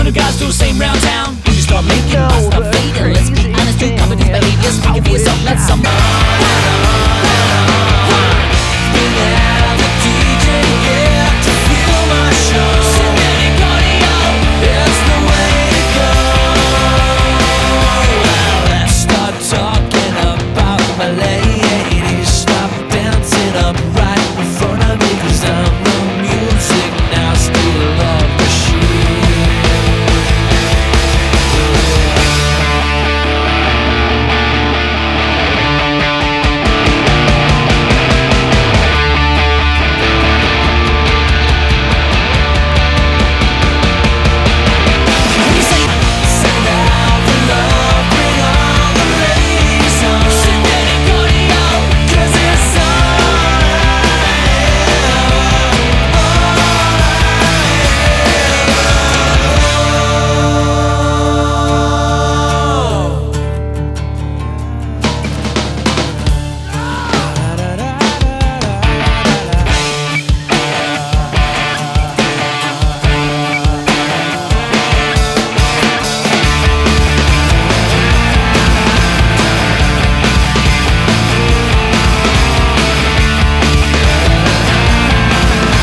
when the guys do the same round town. You start making my stuff fade. Let's be honest, do company's behavior. Speaking for yourself, let some